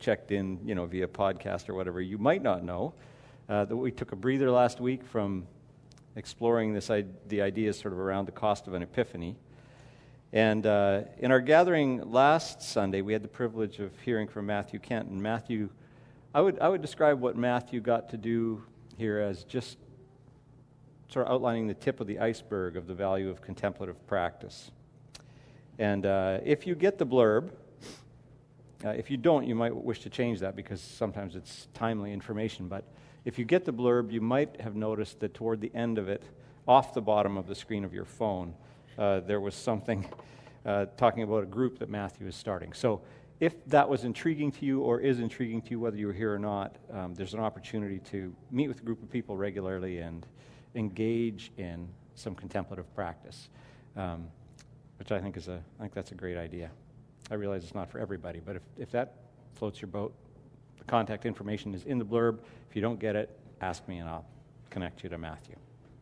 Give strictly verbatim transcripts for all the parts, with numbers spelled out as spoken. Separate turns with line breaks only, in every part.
checked in, you know, via podcast or whatever, you might not know uh, that we took a breather last week from exploring this I- the ideas sort of around the cost of an epiphany. And uh, in our gathering last Sunday, we had the privilege of hearing from Matthew Kent. And Matthew, I would I would describe what Matthew got to do here as just sort of outlining the tip of the iceberg of the value of contemplative practice. And uh, if you get the blurb, uh, if you don't, you might wish to change that because sometimes it's timely information. But if you get the blurb, you might have noticed that toward the end of it, off the bottom of the screen of your phone, uh, there was something uh, talking about a group that Matthew is starting. So if that was intriguing to you or is intriguing to you, whether you were here or not, um, there's an opportunity to meet with a group of people regularly and engage in some contemplative practice, um, which I think is a I think that's a great idea. I realize it's not for everybody, but if, if that floats your boat, the contact information is in the blurb. If you don't get it, ask me and I'll connect you to Matthew.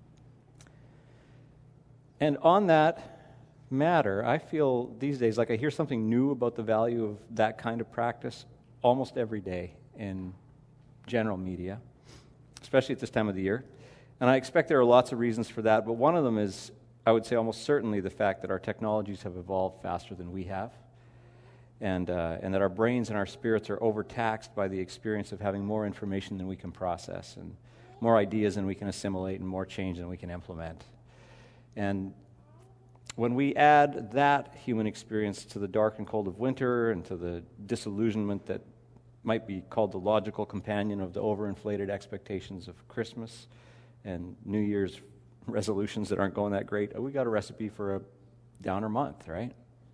And on that matter, I feel these days like I hear something new about the value of that kind of practice almost every day in general media, especially at this time of the year. And I expect there are lots of reasons for that, but one of them is, I would say almost certainly, the fact that our technologies have evolved faster than we have, and uh, and that our brains and our spirits are overtaxed by the experience of having more information than we can process, and more ideas than we can assimilate, and more change than we can implement. And when we add that human experience to the dark and cold of winter and to the disillusionment that might be called the logical companion of the overinflated expectations of Christmas and New Year's resolutions that aren't going that great, we got a recipe for a downer month, right?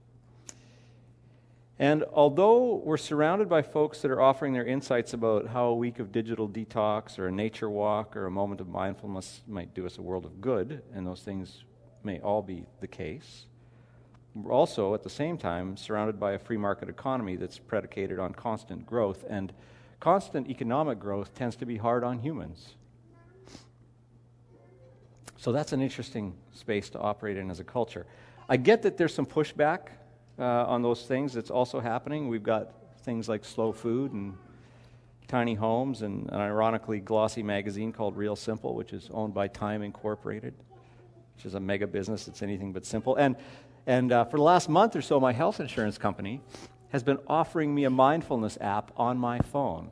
And although we're surrounded by folks that are offering their insights about how a week of digital detox or a nature walk or a moment of mindfulness might do us a world of good, and those things may all be the case, we're also at the same time surrounded by a free market economy that's predicated on constant growth, and constant economic growth tends to be hard on humans. So that's an interesting space to operate in as a culture. I get that there's some pushback uh, on those things that's also happening. We've got things like slow food and tiny homes and an ironically glossy magazine called Real Simple, which is owned by Time Incorporated, which is a mega business that's anything but simple. And and uh, for the last month or so, my health insurance company has been offering me a mindfulness app on my phone.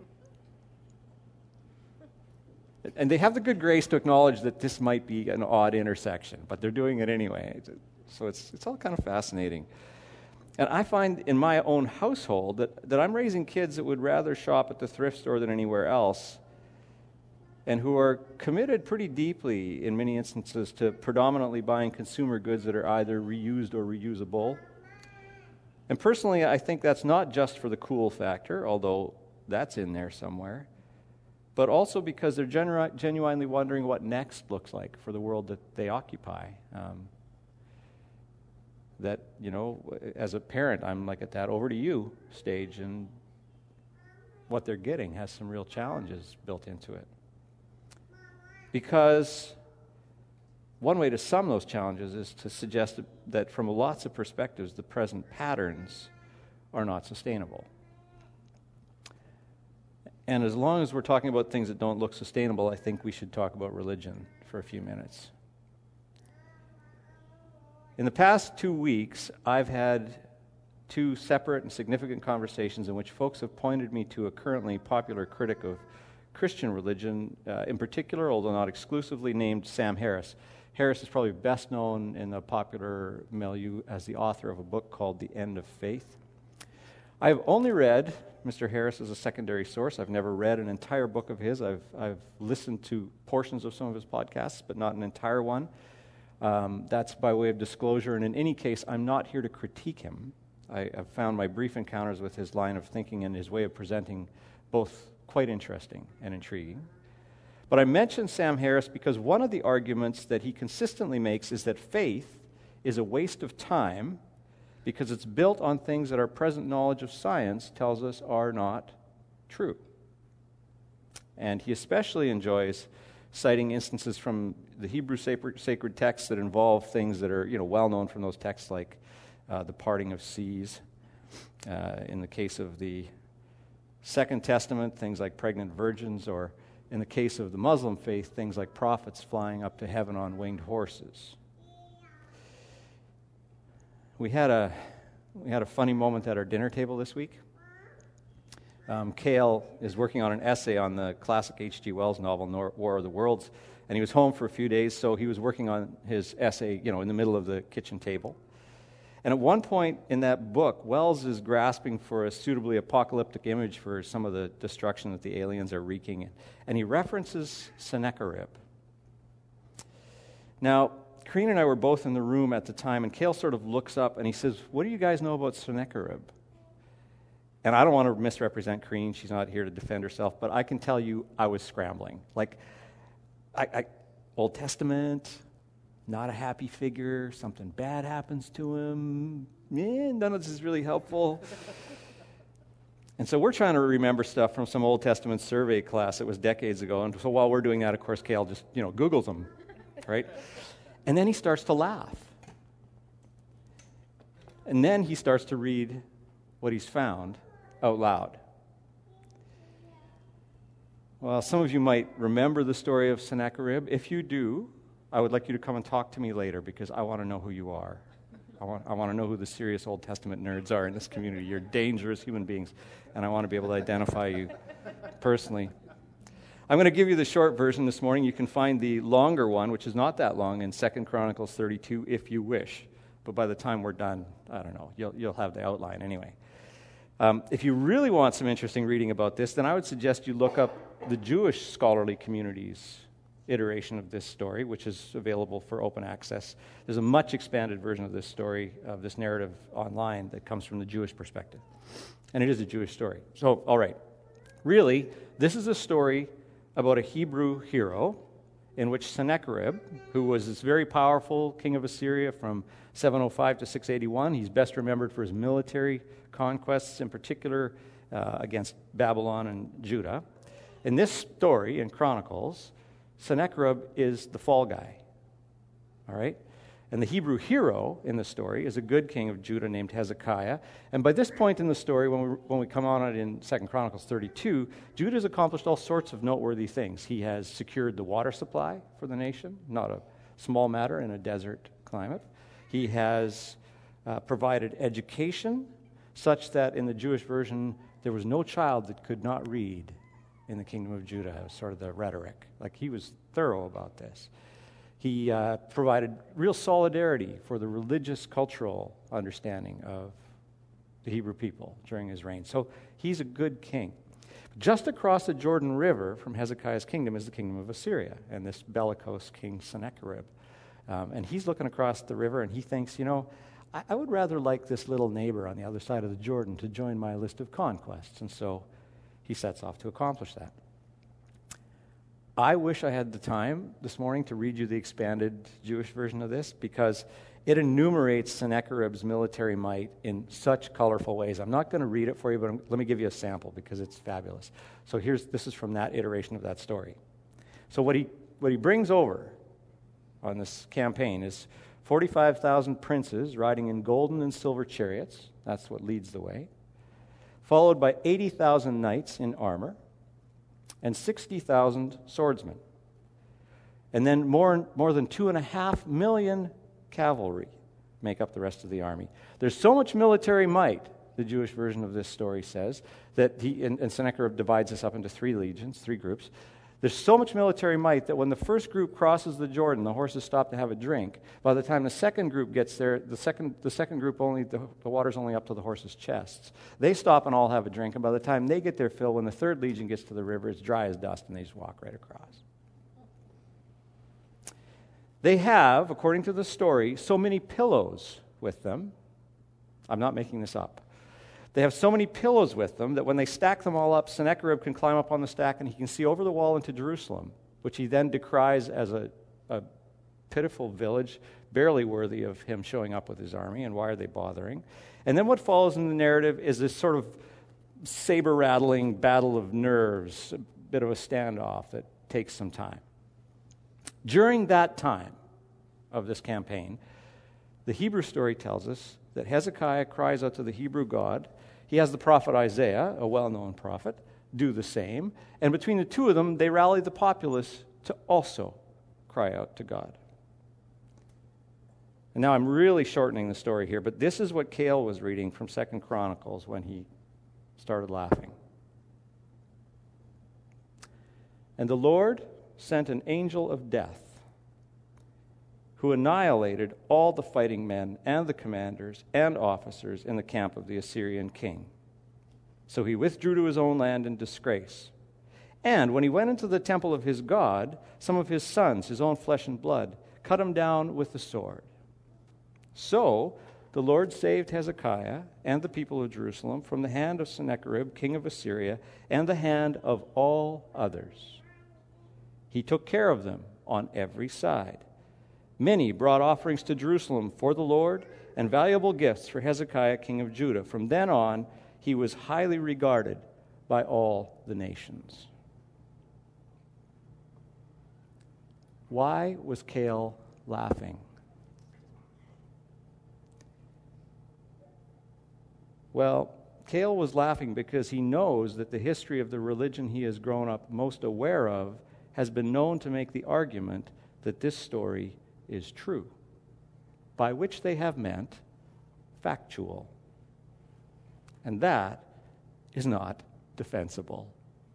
And they have the good grace to acknowledge that this might be an odd intersection, but they're doing it anyway. So it's it's all kind of fascinating. And I find in my own household that, that I'm raising kids that would rather shop at the thrift store than anywhere else, and who are committed pretty deeply, in many instances, to predominantly buying consumer goods that are either reused or reusable. And personally, I think that's not just for the cool factor, although that's in there somewhere, but also because they're genu- genuinely wondering what next looks like for the world that they occupy. Um, that, you know, as a parent, I'm like at that over to you stage, and what they're getting has some real challenges built into it. Because one way to sum those challenges is to suggest that from lots of perspectives, the present patterns are not sustainable. And as long as we're talking about things that don't look sustainable, I think we should talk about religion for a few minutes. In the past two weeks, I've had two separate and significant conversations in which folks have pointed me to a currently popular critic of Christian religion, uh, in particular, although not exclusively, named Sam Harris. Harris is probably best known in the popular milieu as the author of a book called The End of Faith. I've only read Mister Harris as a secondary source. I've never read an entire book of his. I've I've listened to portions of some of his podcasts, but not an entire one. Um, that's by way of disclosure, and in any case, I'm not here to critique him. I, I've found my brief encounters with his line of thinking and his way of presenting both quite interesting and intriguing. But I mention Sam Harris because one of the arguments that he consistently makes is that faith is a waste of time because it's built on things that our present knowledge of science tells us are not true. And he especially enjoys citing instances from the Hebrew sacred texts that involve things that are, you know, well known from those texts, like uh, the parting of seas. Uh, in the case of the Second Testament, things like pregnant virgins, or in the case of the Muslim faith, things like prophets flying up to heaven on winged horses. We had a we had a funny moment at our dinner table this week. Um, Cale is working on an essay on the classic H G Wells novel, War of the Worlds, and he was home for a few days, so he was working on his essay, you know, in the middle of the kitchen table. And at one point in that book, Wells is grasping for a suitably apocalyptic image for some of the destruction that the aliens are wreaking, and he references Sennacherib. Now, Kareen and I were both in the room at the time, and Cale sort of looks up and he says, "What do you guys know about Sennacherib?" And I don't want to misrepresent Kareen. She's not here to defend herself, but I can tell you I was scrambling. Like, I, I, Old Testament, not a happy figure, something bad happens to him. Eh, none of this is really helpful. And so we're trying to remember stuff from some Old Testament survey class that was decades ago. And so while we're doing that, of course, Cale just, you know, Googles them, right? And then he starts to laugh. And then he starts to read what he's found out loud. Well, some of you might remember the story of Sennacherib. If you do, I would like you to come and talk to me later, because I want to know who you are. I want, I want to know who the serious Old Testament nerds are in this community. You're dangerous human beings, and I want to be able to identify you personally. I'm going to give you the short version this morning. You can find the longer one, which is not that long, in Second Chronicles thirty-two, if you wish. But by the time we're done, I don't know, you'll, you'll have the outline anyway. Um, if you really want some interesting reading about this, then I would suggest you look up the Jewish scholarly community's iteration of this story, which is available for open access. There's a much expanded version of this story, of this narrative online, that comes from the Jewish perspective. And it is a Jewish story. So, all right. Really, this is a story about a Hebrew hero in which Sennacherib, who was this very powerful king of Assyria from seven oh five to six eighty-one, he's best remembered for his military conquests, in particular uh, against Babylon and Judah. In this story, in Chronicles, Sennacherib is the fall guy, all right? And the Hebrew hero in the story is a good king of Judah named Hezekiah. And by this point in the story, when we, when we come on it in Second Chronicles thirty-two, Judah has accomplished all sorts of noteworthy things. He has secured the water supply for the nation, not a small matter in a desert climate. He has uh, provided education, such that in the Jewish version, there was no child that could not read in the kingdom of Judah. It was sort of the rhetoric. Like, he was thorough about this. He uh, provided real solidarity for the religious, cultural understanding of the Hebrew people during his reign. So he's a good king. Just across the Jordan River from Hezekiah's kingdom is the kingdom of Assyria, and this bellicose king Sennacherib. Um, and he's looking across the river, and he thinks, you know, I, I would rather like this little neighbor on the other side of the Jordan to join my list of conquests. And so he sets off to accomplish that. I wish I had the time this morning to read you the expanded Jewish version of this, because it enumerates Sennacherib's military might in such colorful ways. I'm not going to read it for you, but I'm, let me give you a sample, because it's fabulous. So here's this is from that iteration of that story. So what he what he brings over on this campaign is forty-five thousand princes riding in golden and silver chariots. That's what leads the way. Followed by eighty thousand knights in armor, and sixty thousand swordsmen. And then more, more than two and a half million cavalry make up the rest of the army. There's so much military might, the Jewish version of this story says, that he, and, and Sennacherib divides this up into three legions, three groups. There's so much military might that when the first group crosses the Jordan, the horses stop to have a drink. By the time the second group gets there, the second the second group only the, the water's only up to the horses' chests. They stop and all have a drink, and by the time they get their fill, when the third legion gets to the river, it's dry as dust, and they just walk right across. They have, according to the story, so many pillows with them. I'm not making this up. They have so many pillows with them that when they stack them all up, Sennacherib can climb up on the stack and he can see over the wall into Jerusalem, which he then decries as a, a pitiful village, barely worthy of him showing up with his army, and why are they bothering? And then what follows in the narrative is this sort of saber-rattling battle of nerves, a bit of a standoff that takes some time. During that time of this campaign, the Hebrew story tells us that Hezekiah cries out to the Hebrew God. He has the prophet Isaiah, a well-known prophet, do the same. And between the two of them, they rally the populace to also cry out to God. And now I'm really shortening the story here, but this is what Cale was reading from Second Chronicles when he started laughing. And the Lord sent an angel of death who annihilated all the fighting men and the commanders and officers in the camp of the Assyrian king. So he withdrew to his own land in disgrace. And when he went into the temple of his God, some of his sons, his own flesh and blood, cut him down with the sword. So the Lord saved Hezekiah and the people of Jerusalem from the hand of Sennacherib, king of Assyria, and the hand of all others. He took care of them on every side. Many brought offerings to Jerusalem for the Lord and valuable gifts for Hezekiah, king of Judah. From then on, he was highly regarded by all the nations. Why was Cale laughing? Well, Cale was laughing because he knows that the history of the religion he has grown up most aware of has been known to make the argument that this story is true, by which they have meant factual. And that is not defensible.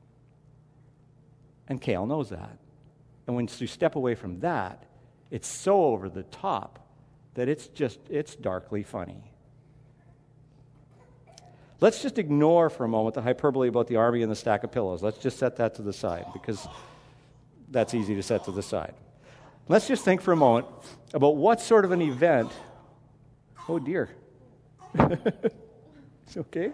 And Cale knows that. And when you step away from that, it's so over the top that it's just, it's darkly funny. Let's just ignore for a moment the hyperbole about the army and the stack of pillows. Let's just set that to the side, because that's easy to set to the side. Let's just think for a moment about what sort of an event. Oh dear. It's okay?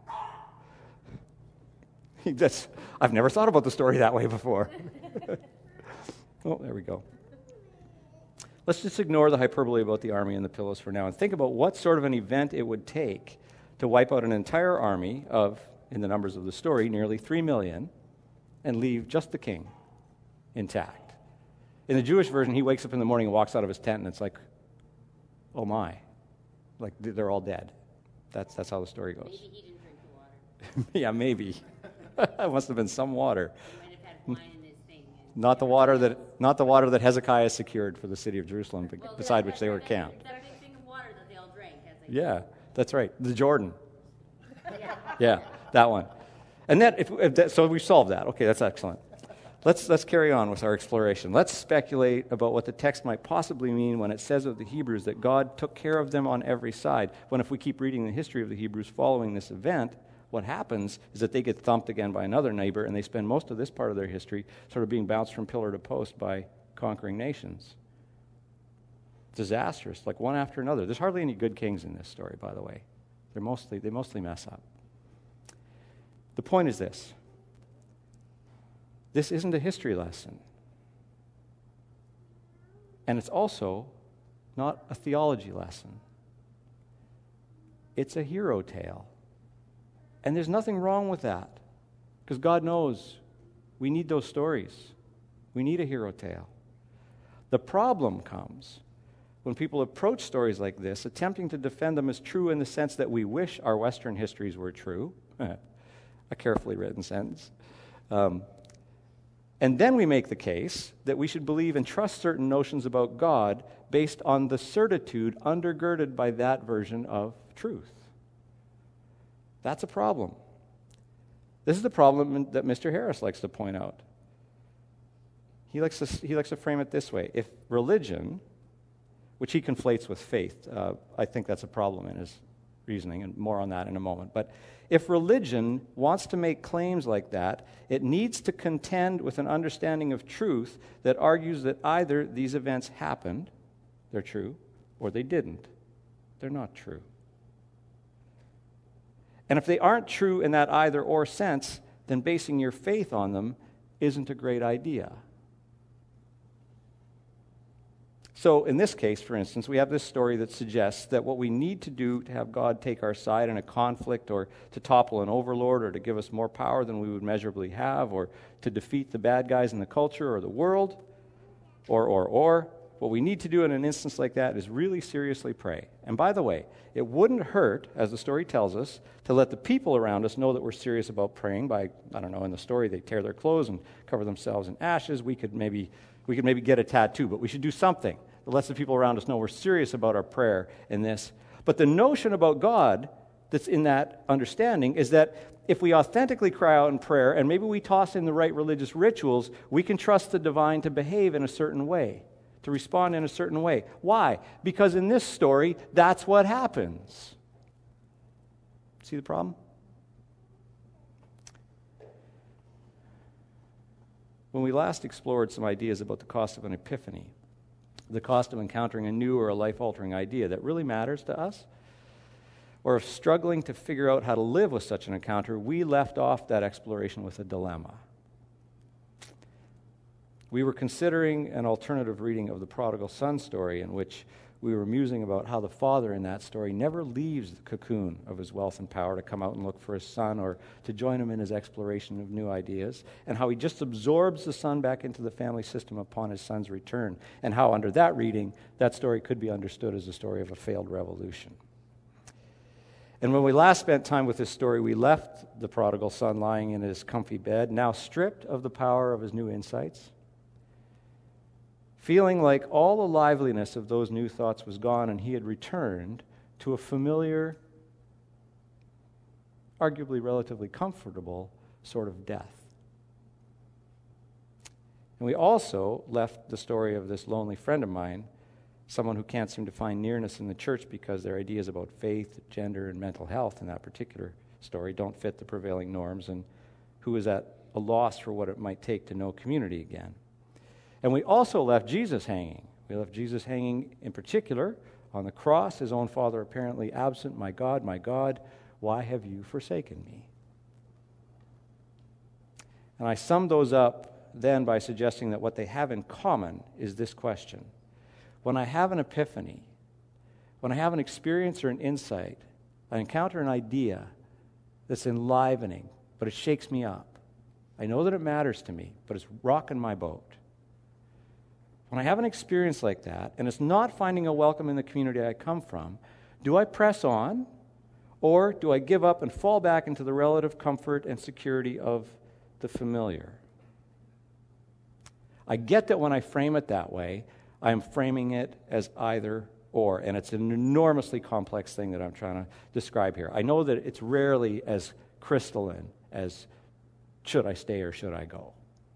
That's, I've never thought about the story that way before. Oh, there we go. Let's just ignore the hyperbole about the army and the pillows for now and think about what sort of an event it would take to wipe out an entire army of, in the numbers of the story, nearly three million, and leave just the king intact. In the Jewish version, he wakes up in the morning and walks out of his tent, and it's like, oh my, like they're all dead. That's that's how the story goes.
Maybe he didn't drink the water.
Yeah, maybe. It must have been some water.
He might have had wine in his thing.
Not the water that not the water that Hezekiah secured for the city of Jerusalem,
Well,
beside
that-
which they were
that-
camped.
That big thing of water that they all drank. As they
Yeah, that's right. The Jordan.
yeah.
Yeah, that one. And that, if, if that, so we solved that. Okay, that's excellent. Let's let's carry on with our exploration. Let's speculate about what the text might possibly mean when it says of the Hebrews that God took care of them on every side. When if we keep reading the history of the Hebrews following this event, what happens is that they get thumped again by another neighbor, and they spend most of this part of their history sort of being bounced from pillar to post by conquering nations. Disastrous, like one after another. There's hardly any good kings in this story, by the way. They're mostly they mostly mess up. The point is this. This isn't a history lesson. And it's also not a theology lesson. It's a hero tale. And there's nothing wrong with that, because God knows we need those stories. We need a hero tale. The problem comes when people approach stories like this, attempting to defend them as true in the sense that we wish our Western histories were true. A carefully written sentence. Um, and then we make the case that we should believe and trust certain notions about God based on the certitude undergirded by that version of truth. That's a problem. This is the problem that Mister Harris likes to point out. He likes to, he likes to frame it this way. If religion, which he conflates with faith, uh, I think that's a problem in his reasoning, and more on that in a moment. But if religion wants to make claims like that, it needs to contend with an understanding of truth that argues that either these events happened, they're true, or they didn't, they're not true. And if they aren't true in that either-or sense, then basing your faith on them isn't a great idea. So in this case, for instance, we have this story that suggests that what we need to do to have God take our side in a conflict, or to topple an overlord, or to give us more power than we would measurably have, or to defeat the bad guys in the culture or the world, or, or, or, what we need to do in an instance like that is really seriously pray. And by the way, it wouldn't hurt, as the story tells us, to let the people around us know that we're serious about praying by, I don't know, in the story they tear their clothes and cover themselves in ashes. We could maybe we could maybe get a tattoo, but we should do something that lets the people around us know we're serious about our prayer in this. But the notion about God that's in that understanding is that if we authentically cry out in prayer and maybe we toss in the right religious rituals, we can trust the divine to behave in a certain way, to respond in a certain way. Why? Because in this story, that's what happens. See the problem? When we last explored some ideas about the cost of an epiphany, the cost of encountering a new or a life-altering idea that really matters to us, or of struggling to figure out how to live with such an encounter, we left off that exploration with a dilemma. We were considering an alternative reading of the prodigal son story in which we were musing about how the father in that story never leaves the cocoon of his wealth and power to come out and look for his son or to join him in his exploration of new ideas, and how he just absorbs the son back into the family system upon his son's return, and how under that reading, that story could be understood as a story of a failed revolution. And when we last spent time with this story, we left the prodigal son lying in his comfy bed, now stripped of the power of his new insights, feeling like all the liveliness of those new thoughts was gone, and he had returned to a familiar, arguably relatively comfortable sort of death. And we also left the story of this lonely friend of mine, someone who can't seem to find nearness in the church because their ideas about faith, gender, and mental health in that particular story don't fit the prevailing norms, and who is at a loss for what it might take to know community again. And we also left Jesus hanging. We left Jesus hanging in particular on the cross, his own Father apparently absent. My God, my God, why have you forsaken me? And I summed those up then by suggesting that what they have in common is this question. When I have an epiphany, when I have an experience or an insight, I encounter an idea that's enlivening, but it shakes me up. I know that it matters to me, but it's rocking my boat. When I have an experience like that, and it's not finding a welcome in the community I come from, do I press on, or do I give up and fall back into the relative comfort and security of the familiar? I get that when I frame it that way, I am framing it as either or, and it's an enormously complex thing that I'm trying to describe here. I know that it's rarely as crystalline as should I stay or should I go.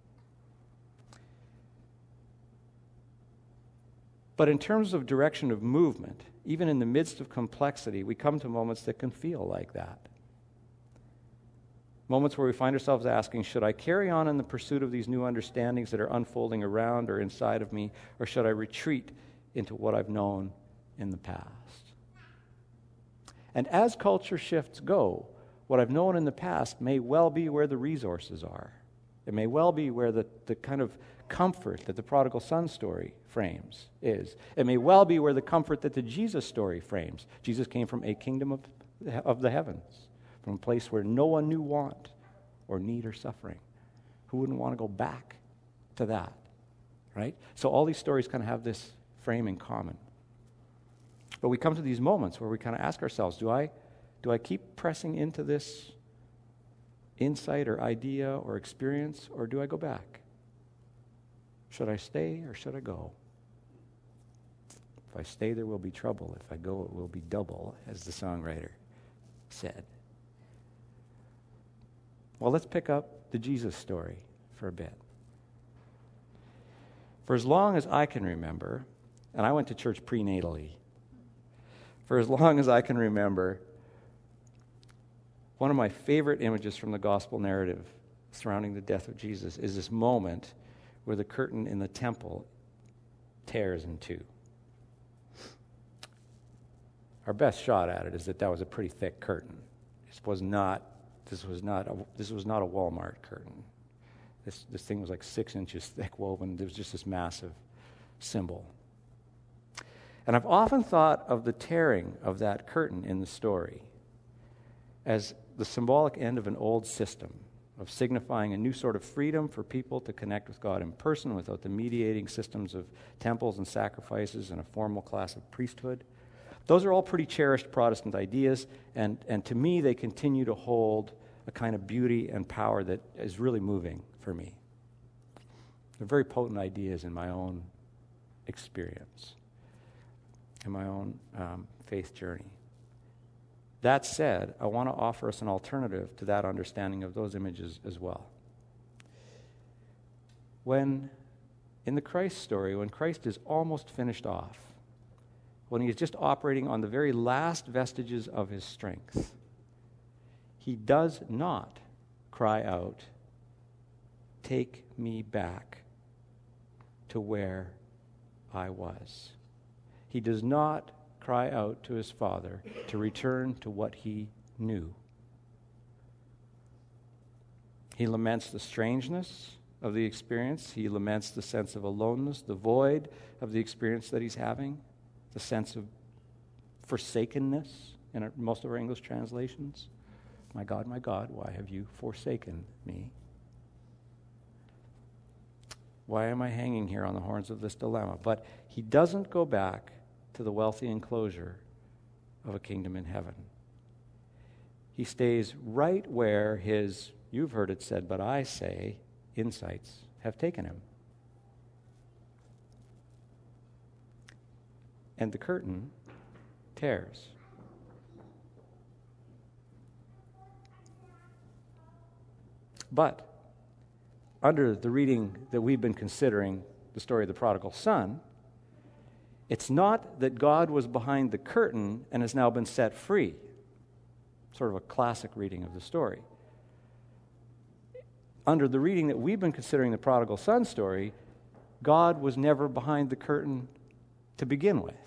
But in terms of direction of movement, even in the midst of complexity, we come to moments that can feel like that. Moments where we find ourselves asking, should I carry on in the pursuit of these new understandings that are unfolding around or inside of me, or should I retreat into what I've known in the past? And as culture shifts go, what I've known in the past may well be where the resources are. It may well be where the, the kind of comfort that the prodigal son story frames is. It may well be where the comfort that the Jesus story frames. Jesus came from a kingdom of, of the heavens, from a place where no one knew want or need or suffering. Who wouldn't want to go back to that, right? So all these stories kind of have this frame in common. But we come to these moments where we kind of ask ourselves, do I, do I keep pressing into this insight or idea or experience, or do I go back? Should I stay or should I go? If I stay, there will be trouble. If I go, it will be double, as the songwriter said. Well, let's pick up the Jesus story for a bit. For as long as I can remember, and I went to church prenatally, for as long as I can remember, one of my favorite images from the gospel narrative surrounding the death of Jesus is this moment where the curtain in the temple tears in two. Our best shot at it is that that was a pretty thick curtain. This was not. This was not. A, this was not a Walmart curtain. This this thing was like six inches thick, woven. There was just this massive symbol. And I've often thought of the tearing of that curtain in the story as the symbolic end of an old system of signifying a new sort of freedom for people to connect with God in person without the mediating systems of temples and sacrifices and a formal class of priesthood. Those are all pretty cherished Protestant ideas, and, and to me they continue to hold a kind of beauty and power that is really moving for me. They're very potent ideas in my own experience, in my own um, faith journey. That said, I want to offer us an alternative to that understanding of those images as well. When, in the Christ story, when Christ is almost finished off, when he is just operating on the very last vestiges of his strength, he does not cry out, "Take me back to where I was." He does not cry out to his Father to return to what he knew. He laments the strangeness of the experience. He laments the sense of aloneness, the void of the experience that he's having, the sense of forsakenness in most of our English translations. My God, my God, why have you forsaken me? Why am I hanging here on the horns of this dilemma? But he doesn't go back to the wealthy enclosure of a kingdom in heaven. He stays right where his, you've heard it said, but I say, insights have taken him. And the curtain tears. But under the reading that we've been considering, the story of the prodigal son, it's not that God was behind the curtain and has now been set free. Sort of a classic reading of the story. Under the reading that we've been considering the prodigal son story, God was never behind the curtain to begin with.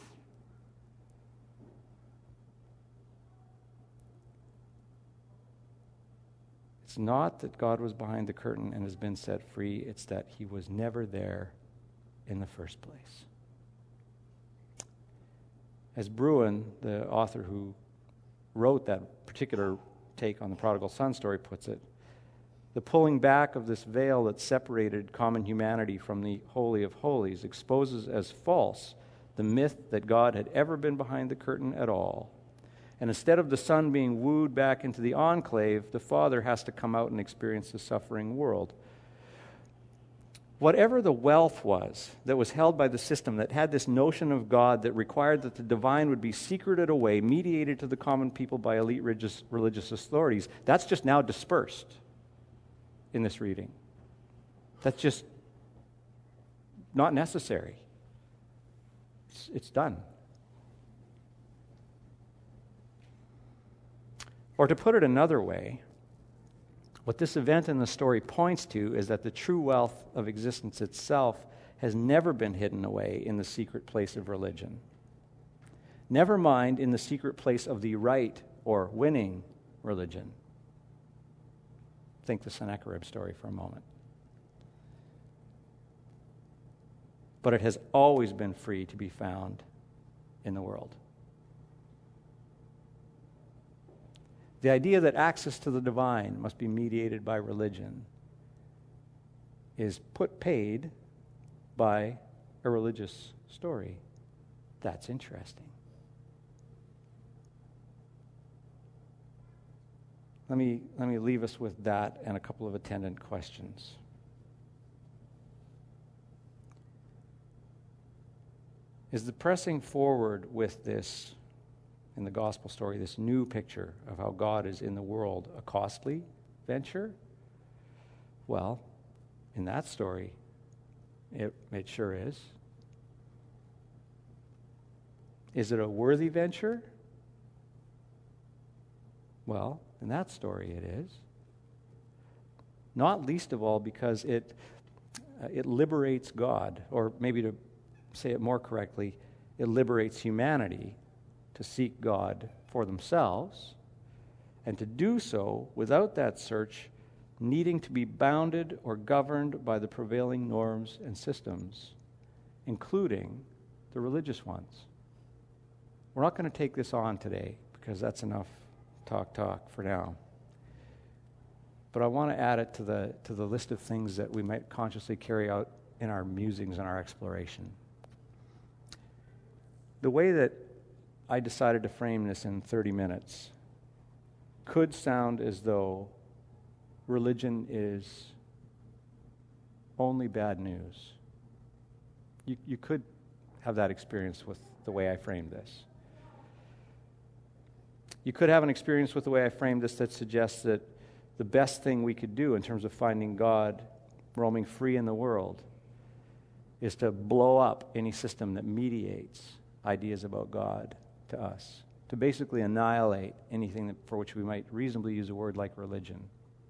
It's not that God was behind the curtain and has been set free. It's that he was never there in the first place. As Bruin, the author who wrote that particular take on the prodigal son story, puts it, the pulling back of this veil that separated common humanity from the Holy of Holies exposes as false the myth that God had ever been behind the curtain at all. And instead of the son being wooed back into the enclave, the father has to come out and experience the suffering world. Whatever the wealth was that was held by the system that had this notion of God that required that the divine would be secreted away, mediated to the common people by elite religious, religious authorities, that's just now dispersed in this reading. That's just not necessary. It's, it's done. Or to put it another way, what this event in the story points to is that the true wealth of existence itself has never been hidden away in the secret place of religion. Never mind in the secret place of the right or winning religion. Think the Sennacherib story for a moment. But it has always been free to be found in the world. The idea that access to the divine must be mediated by religion is put paid by a religious story. That's interesting. Let me, let me leave us with that and a couple of attendant questions. Is the pressing forward with this in the gospel story, this new picture of how God is in the world, a costly venture? Well, in that story, it, it sure is. Is it a worthy venture? Well, in that story it is. Not least of all because it, uh, it liberates God, or maybe to say it more correctly, it liberates humanity to seek God for themselves, and to do so without that search needing to be bounded or governed by the prevailing norms and systems, including the religious ones. We're not going to take this on today because that's enough talk talk for now. but I want to add it to the, to the list of things that we might consciously carry out in our musings and our exploration. The way that I decided to frame this in thirty minutes could sound as though religion is only bad news. You, you could have that experience with the way I framed this. You could have an experience with the way I framed this that suggests that the best thing we could do in terms of finding God roaming free in the world is to blow up any system that mediates ideas about God to us, to basically annihilate anything that, for which we might reasonably use a word like religion.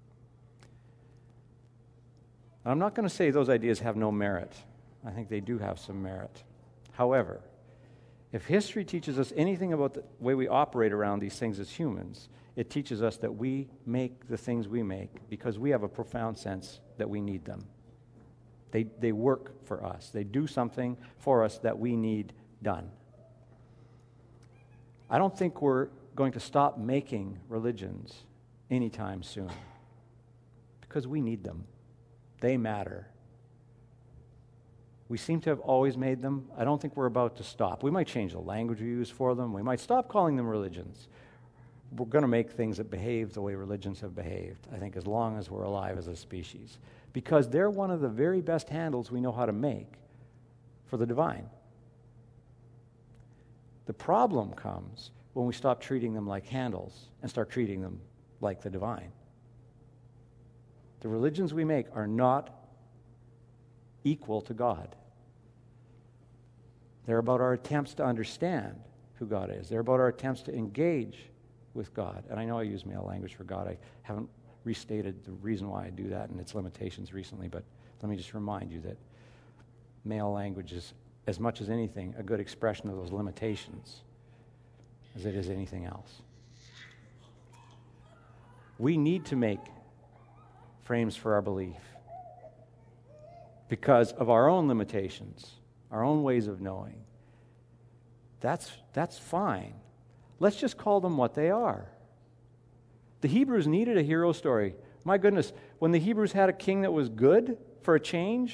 I'm not going to say those ideas have no merit. I think they do have some merit. However, if history teaches us anything about the way we operate around these things as humans, it teaches us that we make the things we make because we have a profound sense that we need them. They, they work for us. They do something for us that we need done. I don't think we're going to stop making religions anytime soon because we need them. They matter. We seem to have always made them. I don't think we're about to stop. We might change the language we use for them. We might stop calling them religions. We're going to make things that behave the way religions have behaved, I think, as long as we're alive as a species, because they're one of the very best handles we know how to make for the divine. The problem comes when we stop treating them like handles and start treating them like the divine. The religions we make are not equal to God. They're about our attempts to understand who God is. They're about our attempts to engage with God. And I know I use male language for God. I haven't restated the reason why I do that and its limitations recently, but let me just remind you that male language is, as much as anything, a good expression of those limitations as it is anything else. We need to make frames for our belief because of our own limitations, our own ways of knowing. That's, that's fine. Let's just call them what they are. The Hebrews needed a hero story. My goodness, when the Hebrews had a king that was good for a change,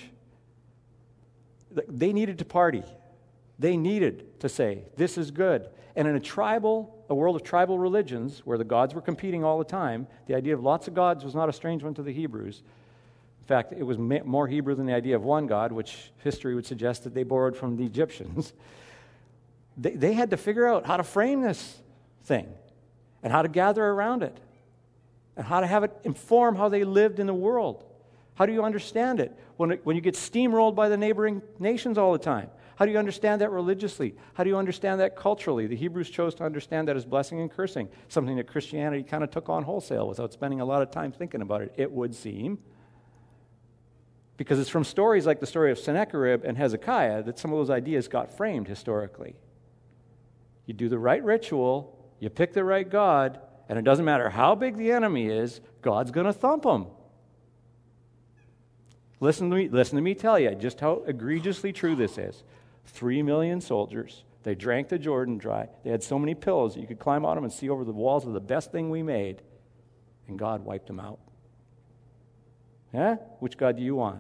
they needed to party. They needed to say, this is good. And in a tribal, a world of tribal religions, where the gods were competing all the time, the idea of lots of gods was not a strange one to the Hebrews. In fact, it was more Hebrew than the idea of one God, which history would suggest that they borrowed from the Egyptians. They, they had to figure out how to frame this thing and how to gather around it and how to have it inform how they lived in the world. How do you understand it when, it, when you get steamrolled by the neighboring nations all the time? How do you understand that religiously? How do you understand that culturally? The Hebrews chose to understand that as blessing and cursing, something that Christianity kind of took on wholesale without spending a lot of time thinking about it, it would seem. Because it's from stories like the story of Sennacherib and Hezekiah that some of those ideas got framed historically. You do the right ritual, you pick the right God, and it doesn't matter how big the enemy is, God's going to thump him. Listen to me, listen to me tell you just how egregiously true this is. Three million soldiers, they drank the Jordan dry. They had so many pillows that you could climb on them and see over the walls of the best thing we made, and God wiped them out. Yeah? Which God do you want?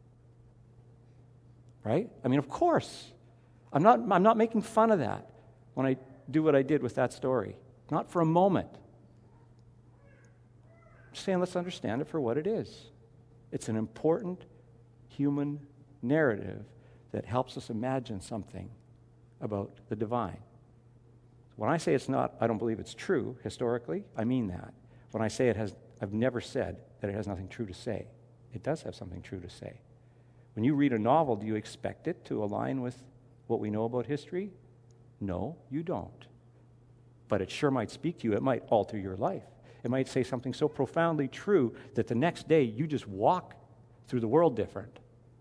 Right? I mean, of course. I'm not, I'm not making fun of that when I do what I did with that story. Not for a moment. I'm just saying let's understand it for what it is. It's an important human narrative that helps us imagine something about the divine. When I say it's not, I don't believe it's true historically, I mean that. When I say it has, I've never said that it has nothing true to say. It does have something true to say. When you read a novel, do you expect it to align with what we know about history? No, you don't. But it sure might speak to you. It might alter your life. It might say something so profoundly true that the next day you just walk through the world different.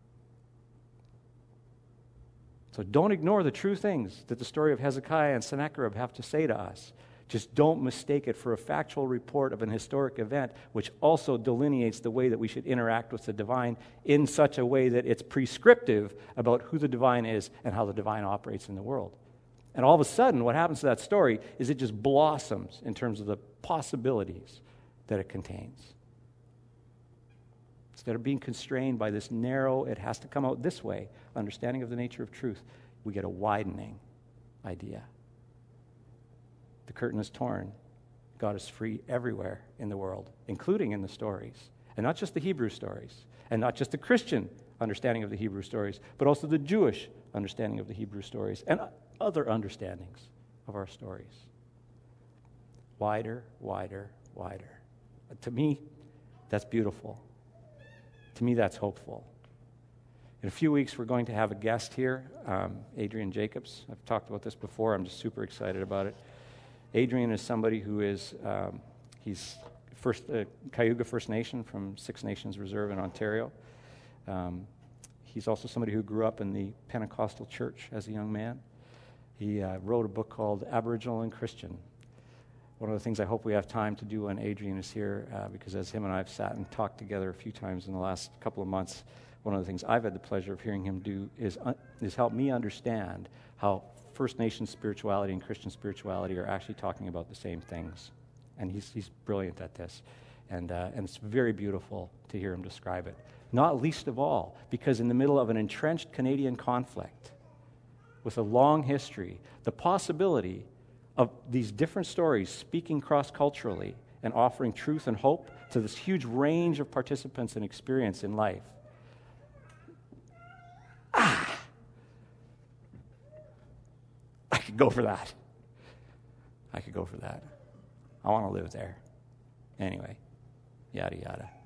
So don't ignore the true things that the story of Hezekiah and Sennacherib have to say to us. Just don't mistake it for a factual report of an historic event, which also delineates the way that we should interact with the divine in such a way that it's prescriptive about who the divine is and how the divine operates in the world. And all of a sudden, what happens to that story is it just blossoms in terms of the possibilities that it contains. Instead of being constrained by this narrow, it has to come out this way, understanding of the nature of truth, we get a widening idea. The curtain is torn. God is free everywhere in the world, including in the stories. And not just the Hebrew stories, and not just the Christian understanding of the Hebrew stories, but also the Jewish understanding of the Hebrew stories, and other understandings of our stories. Wider, wider, wider. To me, that's beautiful. To me, that's hopeful. In a few weeks, we're going to have a guest here, um, Adrian Jacobs. I've talked about this before. I'm just super excited about it. Adrian is somebody who is, um, he's first uh, Cayuga First Nation from Six Nations Reserve in Ontario. Um, he's also somebody who grew up in the Pentecostal church as a young man. He uh, wrote a book called Aboriginal and Christian. One of the things I hope we have time to do when Adrian is here, uh, because as him and I have sat and talked together a few times in the last couple of months, one of the things I've had the pleasure of hearing him do is, uh, is help me understand how First Nation spirituality and Christian spirituality are actually talking about the same things. And he's, he's brilliant at this. And, uh, and it's very beautiful to hear him describe it. Not least of all, because in the middle of an entrenched Canadian conflict with a long history, the possibility of these different stories speaking cross-culturally and offering truth and hope to this huge range of participants and experience in life. Ah! I could go for that. I could go for that. I want to live there. Anyway, yada, yada.